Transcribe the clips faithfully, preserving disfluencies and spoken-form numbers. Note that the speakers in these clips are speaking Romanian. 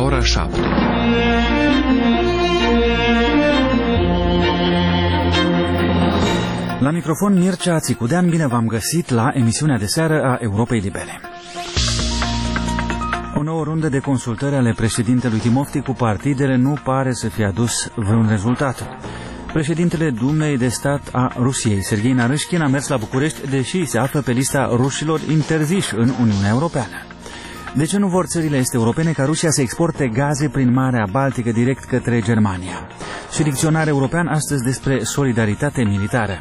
ora șapte. La microfon Mircea Țicudean, bine v-am găsit la emisiunea de seară a Europei Libere. O nouă rundă de consultări ale președintelui Timofti cu partidele nu pare să fie adus vreun rezultat. Președintele Dumei de Stat a Rusiei, Serghei Narâșchin, a mers la București, deși se află pe lista rușilor interziși în Uniunea Europeană. De ce nu vor țările este europene ca Rusia să exporte gaze prin Marea Baltică direct către Germania? Și dicționar european astăzi despre solidaritate militară.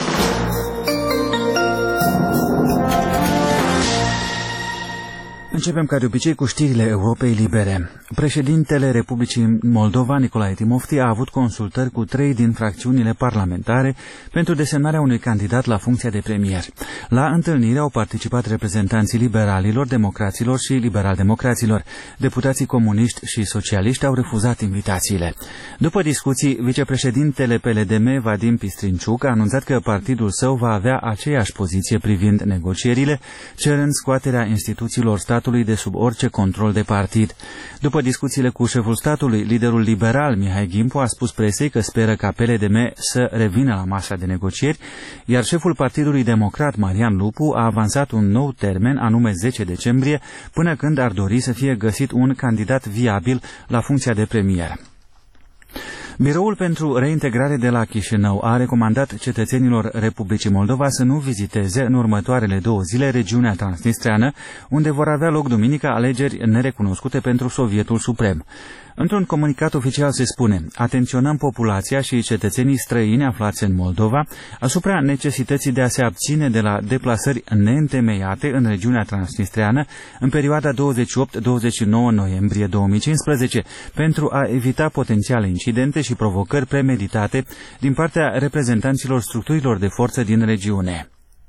Începem ca de obicei cu știrile Europei Libere. Președintele Republicii Moldova, Nicolae Timofti, a avut consultări cu trei din fracțiunile parlamentare pentru desemnarea unui candidat la funcția de premier. La întâlnire au participat reprezentanții liberalilor, democraților și liberal-democraților. Deputații comuniști și socialiști au refuzat invitațiile. După discuții, vicepreședintele P L D M, Vadim Pistrinciuc, a anunțat că partidul său va avea aceeași poziție privind negocierile, cerând scoaterea instituțiilor statului de sub orice control de partid. După discuțiile cu șeful statului, liderul liberal Mihai Gimpu a spus presei că speră ca P L D M să revină la masa de negocieri, iar șeful Partidului Democrat Marian Lupu a avansat un nou termen, anume zece decembrie, până când ar dori să fie găsit un candidat viabil la funcția de premier. Biroul pentru reintegrare de la Chișinău a recomandat cetățenilor Republicii Moldova să nu viziteze în următoarele două zile regiunea transnistreană, unde vor avea loc duminică alegeri nerecunoscute pentru Sovietul Suprem. Într-un comunicat oficial se spune: atenționăm populația și cetățenii străini aflați în Moldova asupra necesității de a se abține de la deplasări neîntemeiate în regiunea transnistreană în perioada douăzeci și opt douăzeci și nouă noiembrie două mii cincisprezece pentru a evita potențiale incidente și provocări premeditate din partea reprezentanților structurilor de forță din regiune.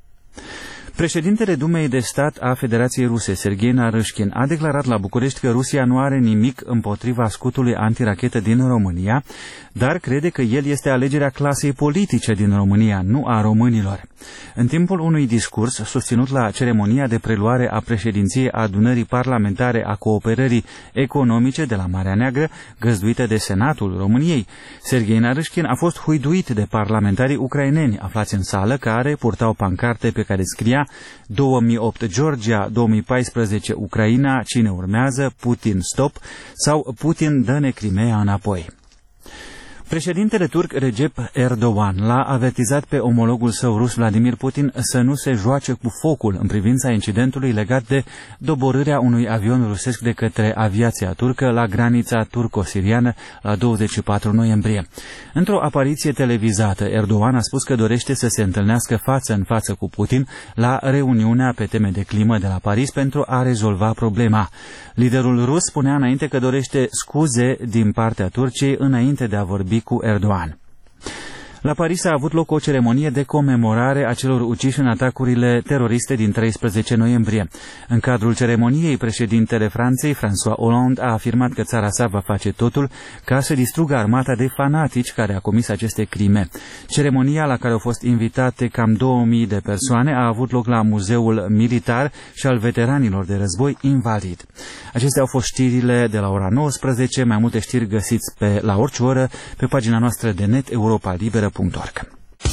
Președintele Dumei de Stat a Federației Ruse, Serghei Narâșchin, a declarat la București că Rusia nu are nimic împotriva scutului antirachetă din România, dar crede că el este alegerea clasei politice din România, nu a românilor. În timpul unui discurs susținut la ceremonia de preluare a președinției Adunării Parlamentare a Cooperării Economice de la Marea Neagră, găzduită de Senatul României, Serghei Narâșchin a fost huiduit de parlamentarii ucraineni aflați în sală, care purtau pancarte pe care scria două mii opt Georgia, două mii paisprezece Ucraina, cine urmează, Putin stop sau Putin dă-ne Crimea înapoi. Președintele turc Recep Erdogan l-a avertizat pe omologul său rus Vladimir Putin să nu se joace cu focul în privința incidentului legat de doborârea unui avion rusesc de către aviația turcă la granița turco-siriană la douăzeci și patru noiembrie. Într-o apariție televizată, Erdogan a spus că dorește să se întâlnească față în față cu Putin la reuniunea pe teme de climă de la Paris pentru a rezolva problema. Liderul rus spunea înainte că dorește scuze din partea Turciei înainte de a vorbi cu Erdogan. La Paris a avut loc o ceremonie de comemorare a celor uciși în atacurile teroriste din treisprezece noiembrie. În cadrul ceremoniei, președintele Franței, François Hollande, a afirmat că țara sa va face totul ca să distrugă armata de fanatici care a comis aceste crime. Ceremonia, la care au fost invitate cam două mii de persoane, a avut loc la Muzeul Militar și al Veteranilor de Război Invalid. Acestea au fost știrile de la ora nouăsprezece. Mai multe știri găsiți pe la orice oră pe pagina noastră de net europa liberă punct org.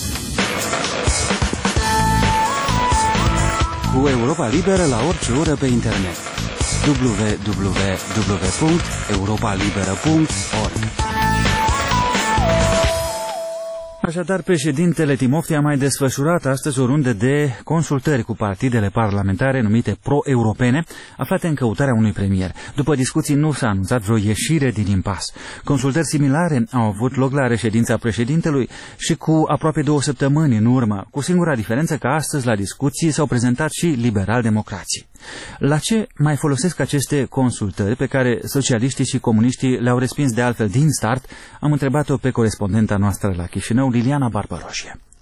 Cu Europa Liberă la orice oră pe internet. w w w punct europa liberă punct org. Așadar, președintele Timofti a mai desfășurat astăzi o rundă de consultări cu partidele parlamentare numite pro-europene, aflate în căutarea unui premier. După discuții nu s-a anunțat vreo ieșire din impas. Consultări similare au avut loc la reședința președintelui și cu aproape două săptămâni în urmă, cu singura diferență că astăzi la discuții s-au prezentat și liberal-democrații. La ce mai folosesc aceste consultări pe care socialiștii și comuniștii le-au respins de altfel din start? Am întrebat-o pe corespondenta noastră la Chișinău, Liliana Barbaroșie.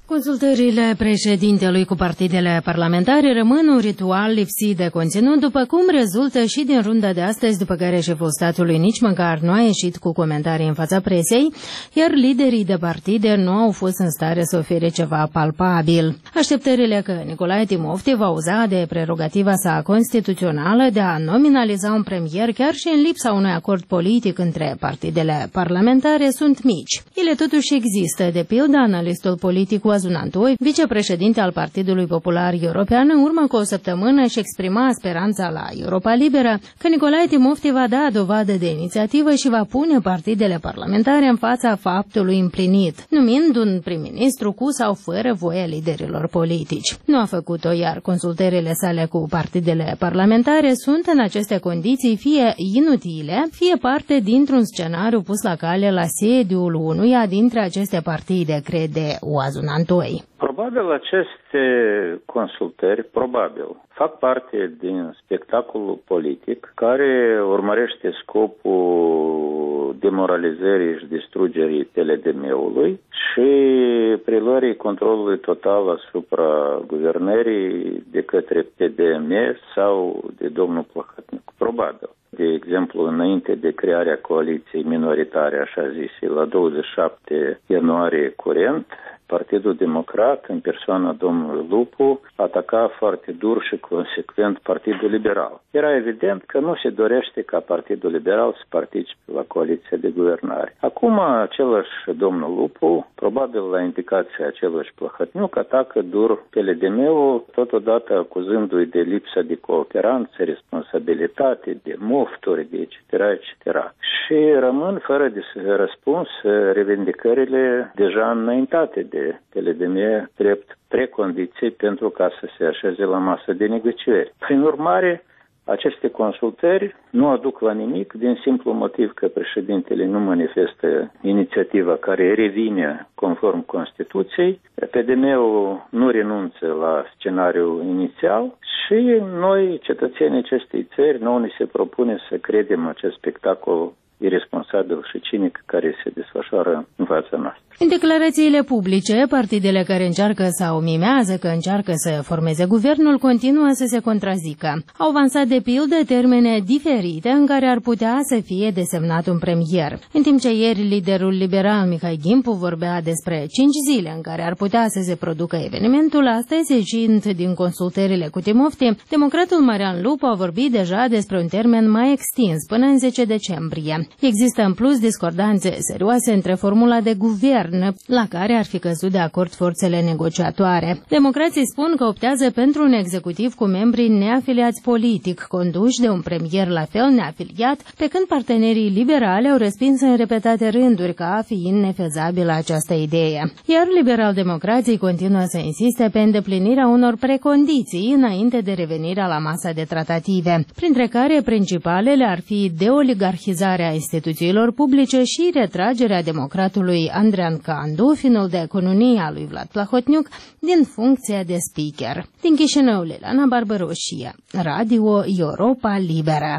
Consultările președintelui cu partidele parlamentare rămân un ritual lipsit de conținut, după cum rezultă și din runda de astăzi, după care șeful statului nici măcar nu a ieșit cu comentarii în fața presei, iar liderii de partide nu au fost în stare să ofere ceva palpabil. Așteptările că Nicolae Timofte va uza de prerogativa sa constituțională de a nominaliza un premier chiar și în lipsa unui acord politic între partidele parlamentare sunt mici. Ele totuși există, de pildă analistul politic Oazun Antoi, vicepreședinte al Partidului Popular European, în urmă cu o săptămână și exprima speranța la Europa Liberă că Nicolae Timofte va da dovadă de inițiativă și va pune partidele parlamentare în fața faptului împlinit, numind un prim-ministru cu sau fără voia liderilor politici. Nu a făcut-o, iar consultările sale cu partidele parlamentare sunt în aceste condiții fie inutile, fie parte dintr-un scenariu pus la cale la sediul unuia dintre aceste partide, crede Oazun Antoi. Probabil aceste consultări, probabil, fac parte din spectacolul politic care urmărește scopul demoralizării și distrugerii P L D M-ului și preluării controlului total asupra guvernării de către P D M sau de domnul Plahotniuc. Probabil. De exemplu, înainte de crearea coaliției minoritare, așa zise, la douăzeci și șapte ianuarie curent, Partidul Democrat, în persoana domnului Lupu, ataca foarte dur și consecvent Partidul Liberal. Era evident că nu se dorește ca Partidul Liberal să participe la coaliția de guvernare. Acum, același domnul Lupu, probabil la indicația același Plahotniuc, atacă dur P L D M-ul, totodată acuzându-i de lipsa de cooperanță, responsabilitate, de mofturi, de et cetera, et cetera. Și rămân fără de răspuns revendicările deja înaintate de P L D M drept precondiții pentru ca să se așeze la masă de negocieri. Prin urmare, aceste consultări nu aduc la nimic din simplu motiv că președintele nu manifestă inițiativa care revine conform Constituției, P D M-ul nu renunță la scenariul inițial și noi, cetățenii acestei țări, nu ni se propune să credem acest spectacol irresponsabil și cinic care se desfășoară în fața noastră. În declarațiile publice, partidele care încearcă sau mimează că încearcă să formeze guvernul continuă să se contrazică. Au avansat de pildă termene diferite în care ar putea să fie desemnat un premier. În timp ce ieri liderul liberal Mihai Gimpu vorbea despre cinci zile în care ar putea să se producă evenimentul, astăzi, ieșind din consultările cu Timofte, democratul Marian Lupu a vorbit deja despre un termen mai extins până în zece decembrie. Există în plus discordanțe serioase între formula de guvern la care ar fi căzut de acord forțele negociatoare. Democrații spun că optează pentru un executiv cu membrii neafiliați politic, conduși de un premier la fel neafiliat, pe când partenerii liberali au respins în repetate rânduri ca fiind nefezabilă această idee. Iar liberal-democrații continuă să insiste pe îndeplinirea unor precondiții înainte de revenirea la masa de tratative, printre care principalele ar fi deoligarhizarea instituțiilor publice și retragerea democratului Andrean Candu, finul de economie al lui Vlad Plahotniuc, din funcția de speaker. Din Chișinău, Lelana Barbaroșie, Radio Europa Liberă.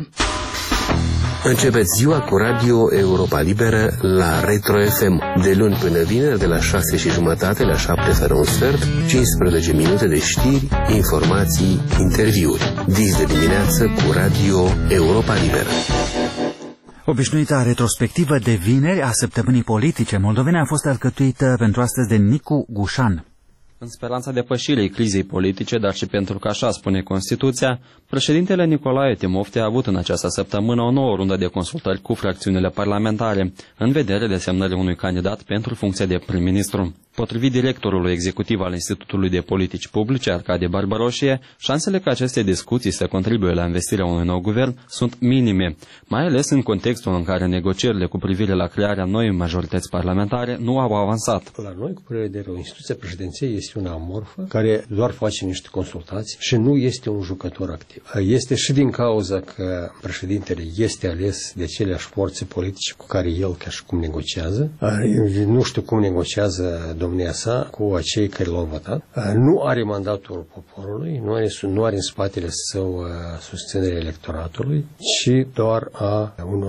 Începeți ziua cu Radio Europa Liberă la Retro F M, de luni până vineri, de la șase și jumătate la șapte fără un sfert, cincisprezece minute de știri, informații, interviuri. Dis de dimineață cu Radio Europa Liberă. Obișnuita retrospectivă de vineri a săptămânii politice moldovene a fost alcătuită pentru astăzi de Nicu Gușan. În speranța depășirii crizei politice, dar și pentru că așa spune Constituția, președintele Nicolae Timofte a avut în această săptămână o nouă rundă de consultări cu fracțiunile parlamentare, în vedere desemnării unui candidat pentru funcția de prim-ministru. Potrivit directorului executiv al Institutului de Politici Publice, Arcadie Barbaroșie, șansele ca aceste discuții să contribuie la investirea unui nou guvern sunt minime, mai ales în contextul în care negocierile cu privire la crearea noii majorități parlamentare nu au avansat. La noi, cu privire de o instituție președinției, este una amorfă care doar face niște consultații și nu este un jucător activ. Este și din cauza că președintele este ales de aceleași forțe politice cu care el ca și cum negociază. Nu știu cum negociază domnia sa cu acei care l-au votat. Nu are mandatul poporului, nu are, nu are în spatele său susținerea electoratului, ci doar a unor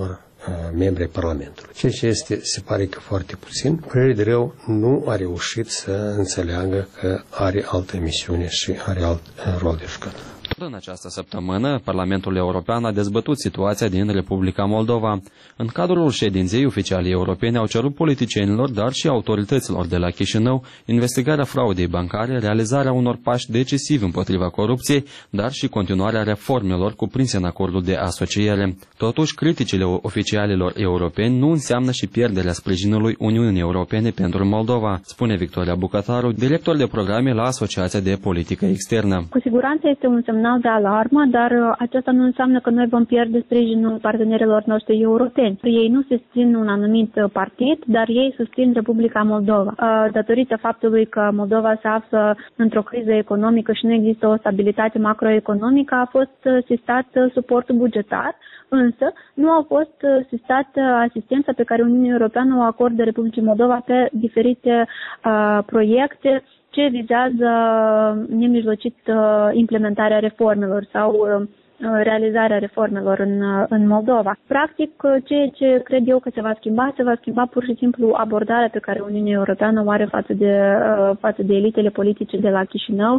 membrii Parlamentului. Ceea ce este, se pare că foarte puțin, părere de rău, nu a reușit să înțeleagă că are altă misiune și are alt rol de jucat. În această săptămână, Parlamentul European a dezbătut situația din Republica Moldova. În cadrul ședinței, oficialii europeni au cerut politicienilor, dar și autorităților de la Chișinău, investigarea fraudei bancare, realizarea unor pași decisivi împotriva corupției, dar și continuarea reformelor cuprinse în acordul de asociere. Totuși, criticile oficialilor europeni nu înseamnă și pierderea sprijinului Uniunii Europene pentru Moldova, spune Victoria Bucătaru, director de programe la Asociația de Politică Externă. Cu siguranță este un semnal de alarmă, dar aceasta nu înseamnă că noi vom pierde sprijinul partenerilor noștri europeni. Ei nu susțin un anumit partid, dar ei susțin Republica Moldova. Datorită faptului că Moldova se află într-o criză economică și nu există o stabilitate macroeconomică, a fost sistat suportul bugetar, însă nu a fost sistat asistența pe care Uniunea Europeană o acordă Republicii Moldova pe diferite uh, proiecte ce vizează nemijlocit implementarea reformelor sau realizarea reformelor în, în Moldova. Practic, ceea ce cred eu că se va schimba, se va schimba pur și simplu abordarea pe care Uniunea Europeană o are față de, față de elitele politice de la Chișinău,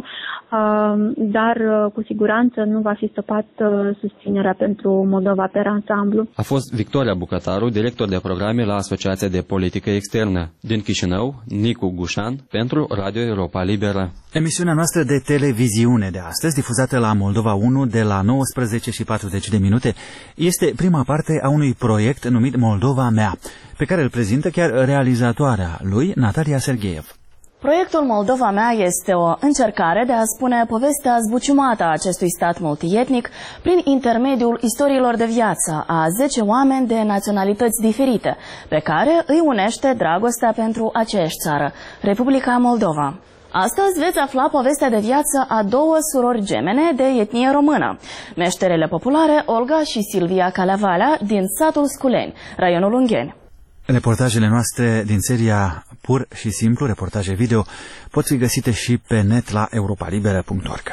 dar cu siguranță nu va fi stopat susținerea pentru Moldova pe ansamblu. A fost Victoria Bucătaru, director de programe la Asociația de Politică Externă. Din Chișinău, Nicu Gușan, pentru Radio Europa Liberă. Emisiunea noastră de televiziune de astăzi, difuzată la Moldova unu de la nouăsprezece și patruzeci de minute, este prima parte a unui proiect numit Moldova Mea, pe care îl prezintă chiar realizatoarea lui, Natalia Sergeev. Proiectul Moldova Mea este o încercare de a spune povestea zbuciumată a acestui stat multietnic prin intermediul istoriilor de viață a zece oameni de naționalități diferite, pe care îi unește dragostea pentru aceeași țară, Republica Moldova. Astăzi veți afla povestea de viață a două surori gemene de etnie română, meșterele populare Olga și Silvia Caleavalea din satul Sculeni, raionul Ungheni. Reportajele noastre din seria Pur și Simplu, reportaje video, pot fi găsite și pe net la europa libera punct org.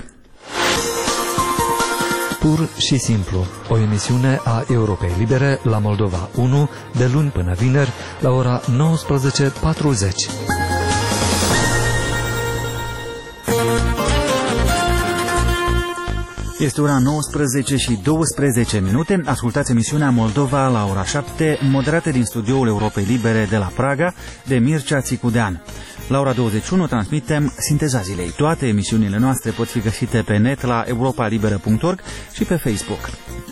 Pur și Simplu, o emisiune a Europei Libere la Moldova unu, de luni până vineri, la ora nouăsprezece patruzeci. Este ora nouăsprezece și douăsprezece minute. Ascultați emisiunea Moldova la ora șapte, moderată din studioul Europei Libere de la Praga, de Mircea Țicudean. La ora douăzeci și unu transmitem Sinteza Zilei. Toate emisiunile noastre pot fi găsite pe net la europa liberă punct org și pe Facebook.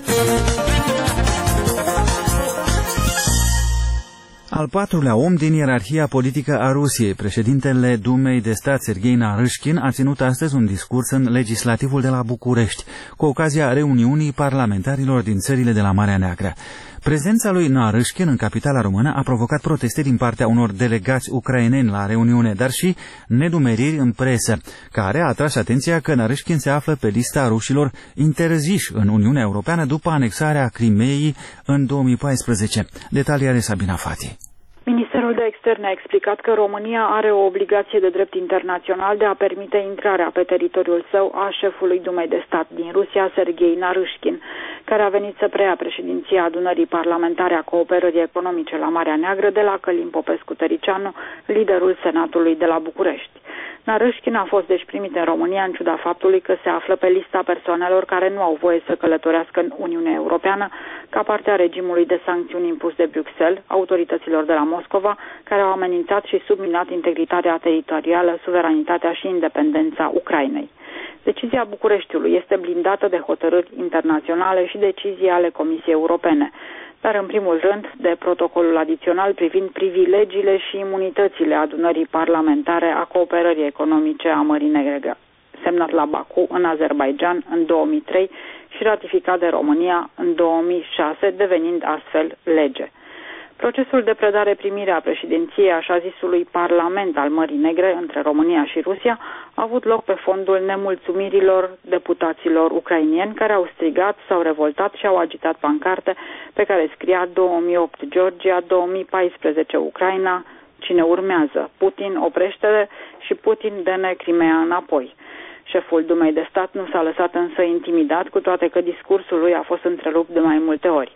Al patrulea om din ierarhia politică a Rusiei, președintele Dumei de stat Serghei Narâșkin, a ținut astăzi un discurs în legislativul de la București, cu ocazia reuniunii parlamentarilor din țările de la Marea Neagră. Prezența lui Narâșkin în capitala română a provocat proteste din partea unor delegați ucraineni la reuniune, dar și nedumeriri în presă, care a atras atenția că Narâșkin se află pe lista rușilor interziși în Uniunea Europeană după anexarea Crimeii în două mii paisprezece. Detalii are Sabina Fati. Ministerul de Externe a explicat că România are o obligație de drept internațional de a permite intrarea pe teritoriul său a șefului Dumei de stat din Rusia, Serghei Narâșkin, care a venit să preia președinția adunării parlamentare a cooperării economice la Marea Neagră de la Călim Popescu-Tăricianu, liderul Senatului de la București. Narâșkin a fost deci primit în România în ciuda faptului că se află pe lista persoanelor care nu au voie să călătorească în Uniunea Europeană ca parte a regimului de sancțiuni impus de Bruxelles autorităților de la Moscova, care au amenințat și subminat integritatea teritorială, suveranitatea și independența Ucrainei. Decizia Bucureștiului este blindată de hotărâri internaționale și decizii ale Comisiei Europene, dar în primul rând de protocolul adițional privind privilegiile și imunitățile adunării parlamentare a cooperării economice a Mării Negre, semnat la Baku, în Azerbaidjan, în două mii trei și ratificat de România în două mii șase, devenind astfel lege. Procesul de predare-primire a președinției așa zisului Parlament al Mării Negre între România și Rusia a avut loc pe fondul nemulțumirilor deputaților ucrainieni care au strigat, s-au revoltat și au agitat pancarte pe care scria două mii opt Georgia, două mii paisprezece Ucraina, cine urmează? Putin oprește-le și Putin dă-ne Crimea înapoi. Șeful Dumei de stat nu s-a lăsat însă intimidat, cu toate că discursul lui a fost întrerupt de mai multe ori.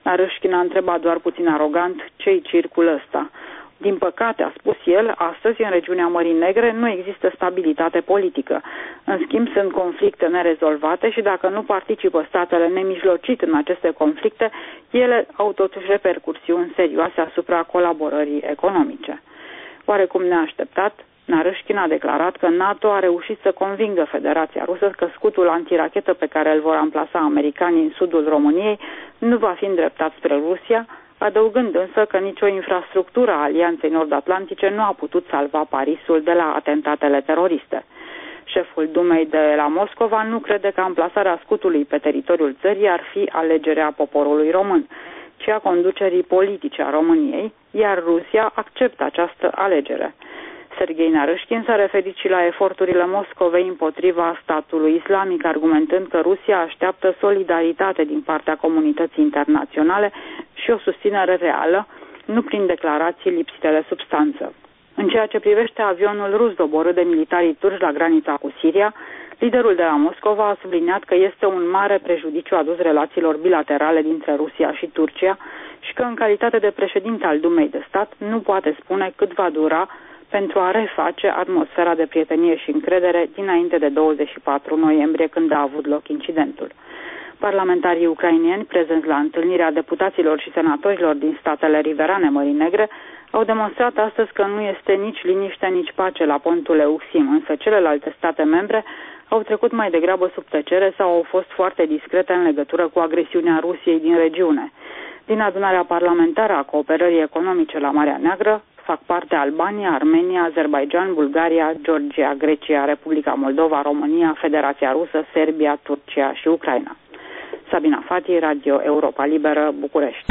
Narâșchin a întrebat doar puțin arogant ce-i circul ăsta. Din păcate, a spus el, astăzi în regiunea Mării Negre nu există stabilitate politică. În schimb, sunt conflicte nerezolvate și dacă nu participă statele nemijlocit în aceste conflicte, ele au totuși repercursiuni serioase asupra colaborării economice. Oarecum neașteptat, Narâșchin a declarat că NATO a reușit să convingă Federația Rusă că scutul antirachetă pe care îl vor amplasa americanii în sudul României nu va fi îndreptat spre Rusia, adăugând însă că nicio infrastructură a Alianței Nord-Atlantice nu a putut salva Parisul de la atentatele teroriste. Șeful Dumei de la Moscova nu crede că amplasarea scutului pe teritoriul țării ar fi alegerea poporului român, ci a conducerii politice a României, iar Rusia acceptă această alegere. Serghei Narâșchin s-a referit și la eforturile Moscovei împotriva statului islamic, argumentând că Rusia așteaptă solidaritate din partea comunității internaționale și o susținere reală, nu prin declarații lipsite de substanță. În ceea ce privește avionul rus doborât de militarii turci la granița cu Siria, liderul de la Moscova a subliniat că este un mare prejudiciu adus relațiilor bilaterale dintre Rusia și Turcia și că în calitate de președinte al Dumei de Stat nu poate spune cât va dura pentru a reface atmosfera de prietenie și încredere dinainte de douăzeci și patru noiembrie, când a avut loc incidentul. Parlamentarii ucraineni prezenți la întâlnirea deputaților și senatorilor din statele riverane Mării Negre au demonstrat astăzi că nu este nici liniște, nici pace la pontul Euxim, însă celelalte state membre au trecut mai degrabă sub tăcere sau au fost foarte discrete în legătură cu agresiunea Rusiei din regiune. Din adunarea parlamentară a cooperării economice la Marea Neagră fac parte Albania, Armenia, Azerbaidjan, Bulgaria, Georgia, Grecia, Republica Moldova, România, Federația Rusă, Serbia, Turcia și Ucraina. Sabina Fati, Radio Europa Liberă, București.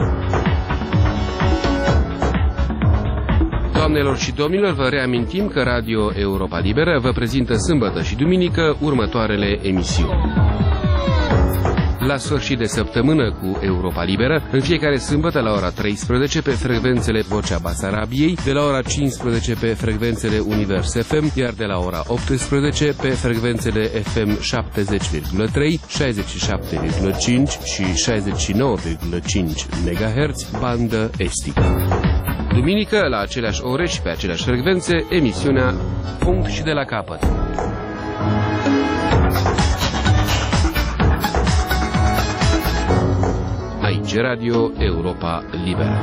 Doamnelor și domnilor, vă reamintim că Radio Europa Liberă vă prezintă sâmbătă și duminică următoarele emisiuni. La sfârșit de săptămână cu Europa Liberă, în fiecare sâmbătă la ora treisprezece pe frecvențele Vocea Basarabiei, de la ora cincisprezece pe frecvențele Univers F M, iar de la ora optsprezece pe frecvențele F M șaptezeci virgulă trei, șaizeci și șapte virgulă cinci și șaizeci și nouă virgulă cinci megahertz, bandă estică. Duminică, la aceleași ore și pe aceleași frecvențe, emisiunea Punct și de la capăt. Aici Radio Europa Liberă.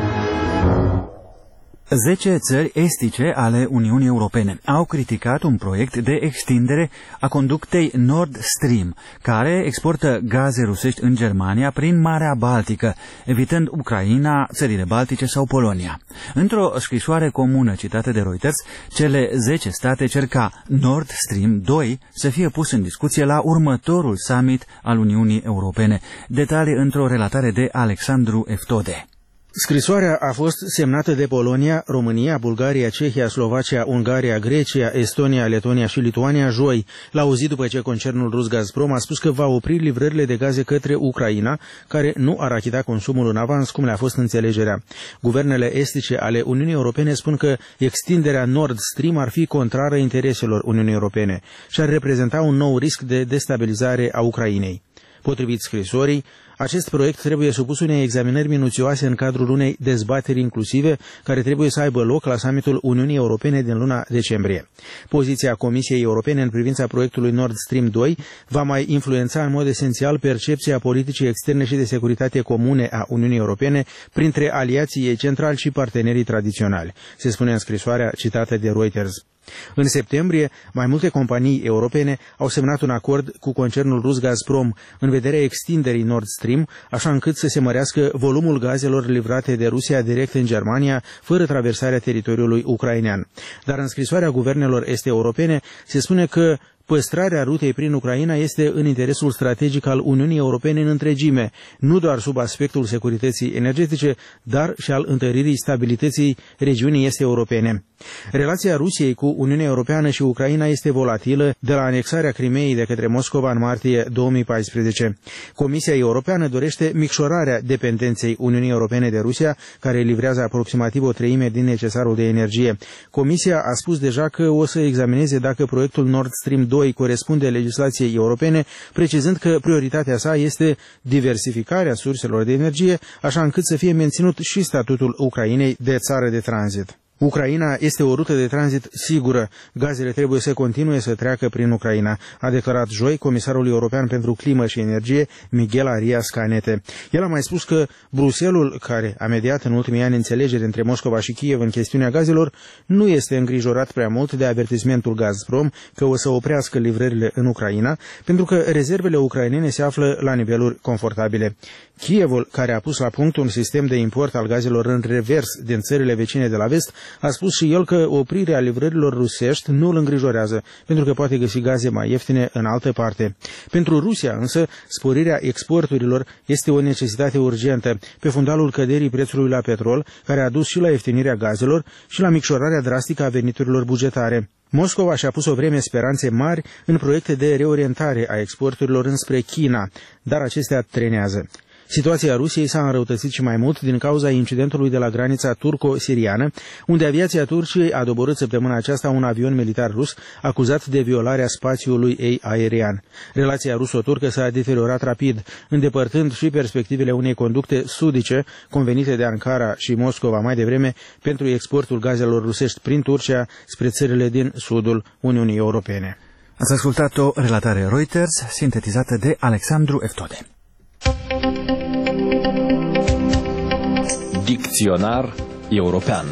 Zece țări estice ale Uniunii Europene au criticat un proiect de extindere a conductei Nord Stream, care exportă gaze rusești în Germania prin Marea Baltică, evitând Ucraina, țările Baltice sau Polonia. Într-o scrisoare comună citată de Reuters, cele zece state cer ca Nord Stream doi să fie pus în discuție la următorul summit al Uniunii Europene. Detalii într-o relatare de Alexandru Eftode. Scrisoarea a fost semnată de Polonia, România, Bulgaria, Cehia, Slovacia, Ungaria, Grecia, Estonia, Letonia și Lituania joi, la o zi după ce concernul rus Gazprom a spus că va opri livrările de gaze către Ucraina, care nu ar achita consumul în avans, cum le-a fost înțelegerea. Guvernele estice ale Uniunii Europene spun că extinderea Nord Stream ar fi contrară intereselor Uniunii Europene și ar reprezenta un nou risc de destabilizare a Ucrainei. Potrivit scrisorii, acest proiect trebuie supus unei examinări minuțioase în cadrul unei dezbateri inclusive care trebuie să aibă loc la summitul Uniunii Europene din luna decembrie. Poziția Comisiei Europene în privința proiectului Nord Stream doi va mai influența în mod esențial percepția politicii externe și de securitate comune a Uniunii Europene printre aliații ei centrali și partenerii tradiționali, se spune în scrisoarea citată de Reuters. În septembrie, mai multe companii europene au semnat un acord cu concernul rus Gazprom în vederea extinderii Nord Stream, așa încât să se mărească volumul gazelor livrate de Rusia direct în Germania, fără traversarea teritoriului ucrainean. Dar în scrisoarea guvernelor este europene se spune că păstrarea rutei prin Ucraina este în interesul strategic al Uniunii Europene în întregime, nu doar sub aspectul securității energetice, dar și al întăririi stabilității regiunii este europene. Relația Rusiei cu Uniunea Europeană și Ucraina este volatilă de la anexarea Crimeei de către Moscova în martie două mii paisprezece. Comisia Europeană dorește micșorarea dependenței Uniunii Europene de Rusia, care livrează aproximativ o treime din necesarul de energie. Comisia a spus deja că o să examineze dacă proiectul Nord Stream doi joi corespunde legislației europene, precizând că prioritatea sa este diversificarea surselor de energie, așa încât să fie menținut și statutul Ucrainei de țară de tranzit. Ucraina este o rută de tranzit sigură. Gazele trebuie să continue să treacă prin Ucraina, a declarat joi comisarul european pentru climă și energie, Miguel Arias Canete. El a mai spus că Bruxelles, care a mediat în ultimii ani înțelegeri între Moscova și Kiev în chestiunea gazelor, nu este îngrijorat prea mult de avertismentul Gazprom că o să oprească livrările în Ucraina, pentru că rezervele ucrainene se află la niveluri confortabile. Kievul, care a pus la punct un sistem de import al gazelor în revers din țările vecine de la vest, a spus și el că oprirea livrărilor rusești nu îl îngrijorează, pentru că poate găsi gaze mai ieftine în altă parte. Pentru Rusia, însă, sporirea exporturilor este o necesitate urgentă, pe fundalul căderii prețului la petrol, care a dus și la ieftinirea gazelor și la micșorarea drastică a veniturilor bugetare. Moscova și-a pus o vreme speranțe mari în proiecte de reorientare a exporturilor înspre China, dar acestea trenează. Situația Rusiei s-a înrăutățit și mai mult din cauza incidentului de la granița turco-siriană, unde aviația Turciei a doborât săptămâna aceasta un avion militar rus acuzat de violarea spațiului ei aerian. Relația ruso-turcă s-a deteriorat rapid, îndepărtând și perspectivele unei conducte sudice convenite de Ankara și Moscova mai devreme pentru exportul gazelor rusești prin Turcia spre țările din sudul Uniunii Europene. Ați ascultat o relatare Reuters sintetizată de Alexandru Eftode. Dicționar european.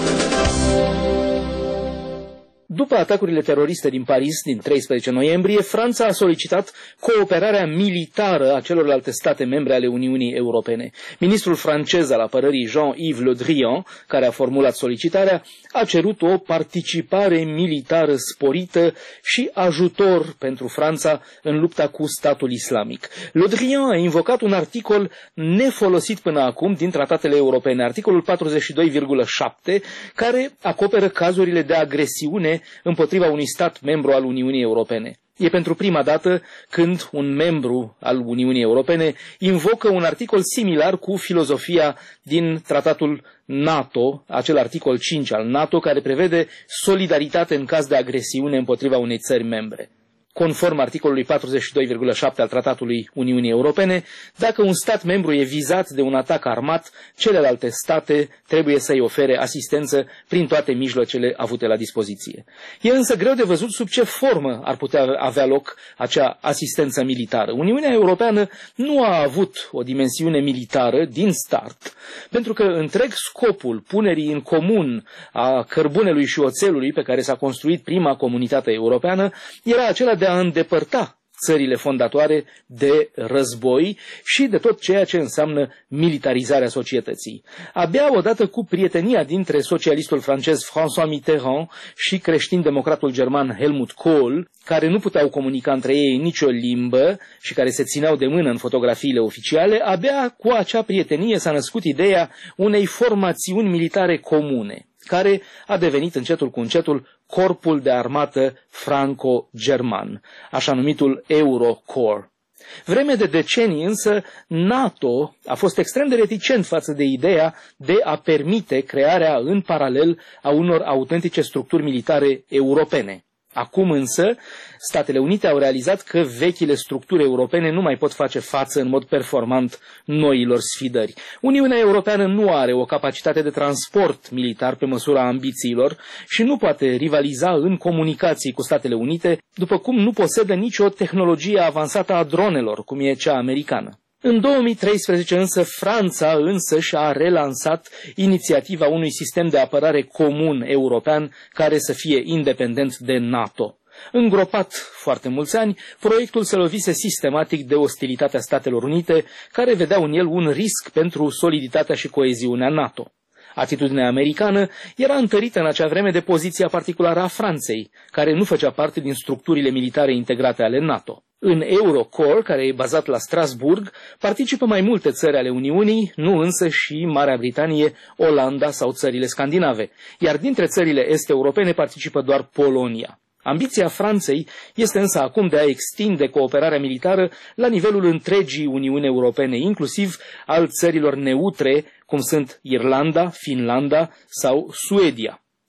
După atacurile teroriste din Paris din treisprezece noiembrie, Franța a solicitat cooperarea militară a celorlalte state membre ale Uniunii Europene. Ministrul francez al apărării Jean-Yves Le Drian, care a formulat solicitarea, a cerut o participare militară sporită și ajutor pentru Franța în lupta cu statul islamic. Le Drian a invocat un articol nefolosit până acum din tratatele europene, articolul patruzeci și doi virgulă șapte, care acoperă cazurile de agresiune împotriva unui stat membru al Uniunii Europene. E pentru prima dată când un membru al Uniunii Europene invocă un articol similar cu filozofia din tratatul NATO, acel articol cinci al NATO, care prevede solidaritate în caz de agresiune împotriva unei țări membre. Conform articolului patruzeci și doi virgulă șapte al Tratatului Uniunii Europene, dacă un stat membru e vizat de un atac armat, celelalte state trebuie să-i ofere asistență prin toate mijloacele avute la dispoziție. E însă greu de văzut sub ce formă ar putea avea loc acea asistență militară. Uniunea Europeană nu a avut o dimensiune militară din start, pentru că întreg scopul punerii în comun a cărbunelui și oțelului pe care s-a construit prima comunitate europeană era acela de a îndepărta țările fondatoare de război și de tot ceea ce înseamnă militarizarea societății. Abia odată cu prietenia dintre socialistul francez François Mitterrand și creștin-democratul german Helmut Kohl, care nu puteau comunica între ei nicio limbă și care se țineau de mână în fotografiile oficiale, abia cu acea prietenie s-a născut ideea unei formațiuni militare comune, care a devenit încetul cu încetul Corpul de Armată Franco-German, așa numitul Eurocorps. Vreme de decenii însă, NATO a fost extrem de reticent față de ideea de a permite crearea în paralel a unor autentice structuri militare europene. Acum însă, Statele Unite au realizat că vechile structuri europene nu mai pot face față în mod performant noilor sfidări. Uniunea Europeană nu are o capacitate de transport militar pe măsura ambițiilor și nu poate rivaliza în comunicații cu Statele Unite, după cum nu posedă nicio tehnologie avansată a dronelor, cum e cea americană. În două mii treisprezece însă Franța însă și-a relansat inițiativa unui sistem de apărare comun european care să fie independent de NATO. Îngropat foarte mulți ani, proiectul se lovise sistematic de ostilitatea Statelor Unite, care vedeau în el un risc pentru soliditatea și coeziunea NATO. Atitudinea americană era întărită în acea vreme de poziția particulară a Franței, care nu făcea parte din structurile militare integrate ale NATO. În Eurocorps, care e bazat la Strasburg, participă mai multe țări ale Uniunii, nu însă și Marea Britanie, Olanda sau țările scandinave, iar dintre țările est-europene participă doar Polonia. Ambiția Franței este însă acum de a extinde cooperarea militară la nivelul întregii Uniuni Europene, inclusiv al țărilor neutre, cum sunt Irlanda, Finlanda sau Suedia.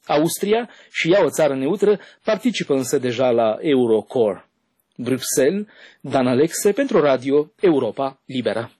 Austria, și ea o țară neutră, participă însă deja la Eurocore. Bruxelles, Dan Alexe pentru Radio Europa Liberă.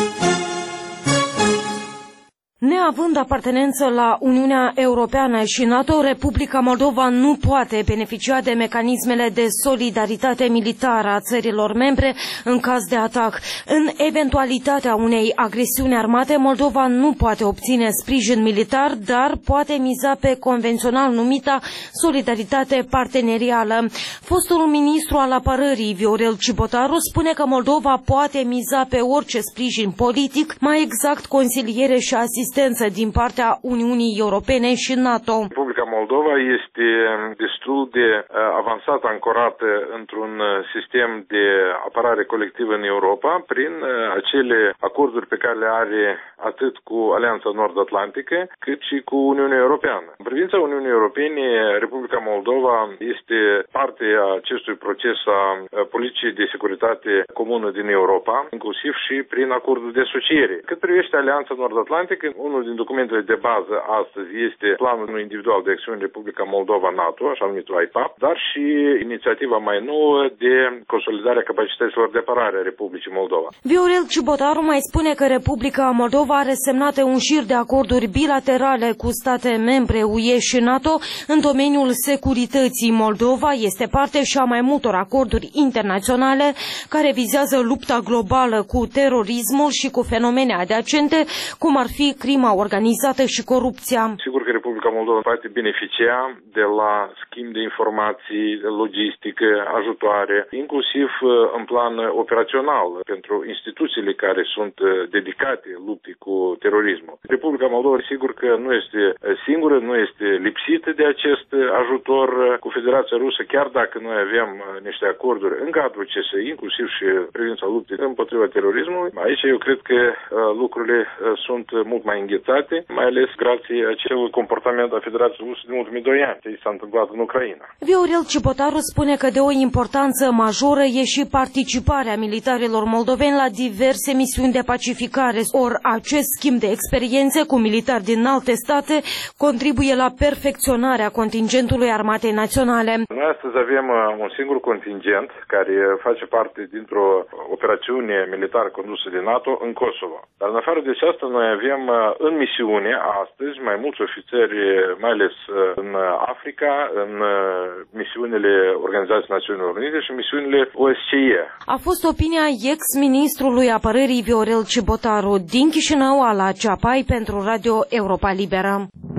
Neavând apartenență la Uniunea Europeană și NATO, Republica Moldova nu poate beneficia de mecanismele de solidaritate militară a țărilor membre în caz de atac. În eventualitatea unei agresiuni armate, Moldova nu poate obține sprijin militar, dar poate miza pe convențional numita solidaritate partenerială. Fostul ministru al apărării, Viorel Cibotaru, spune că Moldova poate miza pe orice sprijin politic, mai exact consiliere și asistență din partea Uniunii Europene și NATO. Republica Moldova este destul de avansat ancorată într-un sistem de apărare colectivă în Europa prin acele acorduri pe care le are atât cu Alianța Nord-Atlantică cât și cu Uniunea Europeană. În privința Uniunii Europene, Republica Moldova este parte a acestui proces a politicii de securitate comună din Europa, inclusiv și prin acordul de asociere. Cât privește Alianța Nord-Atlantică, unul din documentele de bază astăzi este planul individual de acțiune Republica Moldova-NATO, așa numitul I P A P, dar și inițiativa mai nouă de consolidare a capacităților de apărare a Republicii Moldova. Viorel Cibotaru mai spune că Republica Moldova are semnate un șir de acorduri bilaterale cu state membre U E și NATO în domeniul securității. Moldova este parte și a mai multor acorduri internaționale care vizează lupta globală cu terorismul și cu fenomene adiacente, cum ar fi crima organizată și corupția. Sigur că Republica Moldova poate beneficia de la schimb de informații, logistică, ajutoare, inclusiv în plan operațional pentru instituțiile care sunt dedicate luptei cu terorismul. Republica Moldova sigur că nu este singură, nu este lipsită de acest ajutor cu Federația Rusă, chiar dacă noi avem niște acorduri în cadrul C S I, inclusiv și privința luptei împotriva terorismului. Aici eu cred că lucrurile sunt mult mai înghețate, mai ales grație acelui comportament a Federației Ruse din ultimii doi ani, ce s-a întâmplat în Ucraina. Viorel Cibotaru spune că de o importanță majoră e și participarea militarilor moldoveni la diverse misiuni de pacificare. Or, acest schimb de experiențe cu militari din alte state contribuie la perfecționarea contingentului Armatei Naționale. Noi astăzi avem un singur contingent care face parte dintr-o operațiune militară condusă de NATO în Kosovo. Dar în afară de asta, noi avem în misiune astăzi mai mulți ofițeri, mai ales în Africa, în misiunile Organizației Națiunilor Unite și misiunile O S C E. A fost opinia ex-ministrului apărării Viorel Cibotaru din Chișinău, la Ceapai pentru Radio Europa Liberă.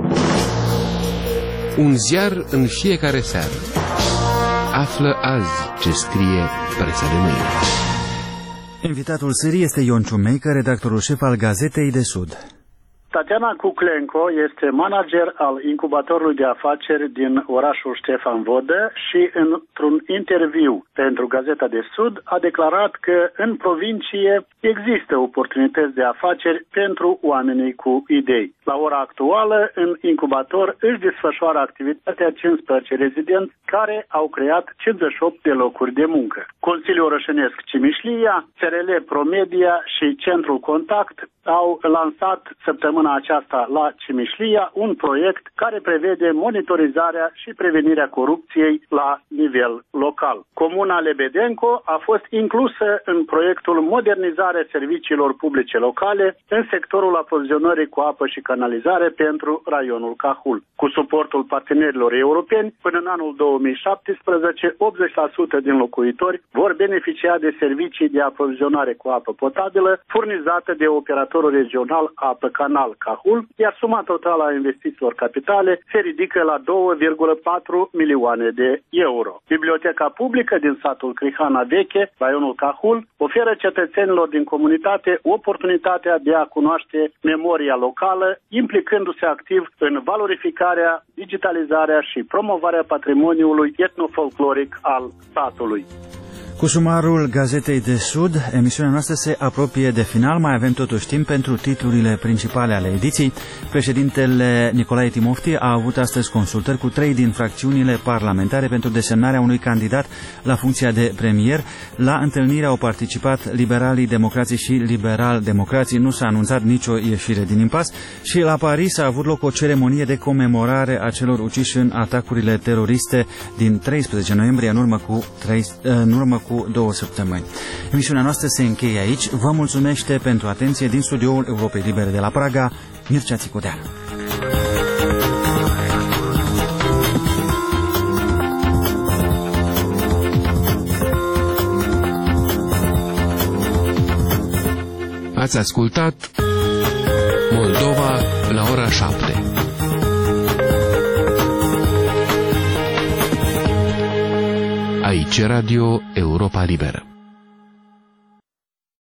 Un ziar în fiecare seară. Află azi ce scrie presa de mâine. Invitatul serii este Ion Ciumeică, redactorul șef al Gazetei de Sud. Tatiana Kuklenko este manager al incubatorului de afaceri din orașul Ștefan Vodă și într-un interviu pentru Gazeta de Sud a declarat că în provincie există oportunități de afaceri pentru oamenii cu idei. La ora actuală, în incubator își desfășoară activitatea cincisprezece rezidenți care au creat cincizeci și opt de locuri de muncă. Consiliul Orășănesc Cimișlia, S R L Promedia și Centrul Contact au lansat săptămâna aceasta la Cimișlia un proiect care prevede monitorizarea și prevenirea corupției la nivel local. Comuna Lebedenco a fost inclusă în proiectul Modernizare serviciilor publice locale în sectorul aprovizionării cu apă și canalizare pentru raionul Cahul. Cu suportul partenerilor europeni, până în anul două mii șaptesprezece, optzeci la sută din locuitori vor beneficia de servicii de aprovizionare cu apă potabilă furnizată de operatorul regional Apă Canal Cahul, iar suma totală a investițiilor capitale se ridică la două virgulă patru milioane de euro. Biblioteca publică din satul Crihana Veche, raionul Cahul, oferă cetățenilor din comunitate oportunitatea de a cunoaște memoria locală, implicându-se activ în valorificarea, digitalizarea și promovarea patrimoniului etnofolcloric al statului. Cu sumarul Gazetei de Sud, emisiunea noastră se apropie de final. Mai avem totuși timp pentru titlurile principale ale ediției. Președintele Nicolae Timofti a avut astăzi consultări cu trei din fracțiunile parlamentare pentru desemnarea unui candidat la funcția de premier. La întâlnire au participat liberalii democrații și liberal-democrații. Nu s-a anunțat nicio ieșire din impas și la Paris a avut loc o ceremonie de comemorare a celor uciși în atacurile teroriste din treisprezece noiembrie, în urmă cu, trei, în urmă cu două săptămâni. Emisiunea noastră se încheie aici. Vă mulțumește pentru atenție din studioul Europei Libere de la Praga, Mircea Țicodean. Ați ascultat Moldova la ora șapte. Aici Radio Europa Liberă.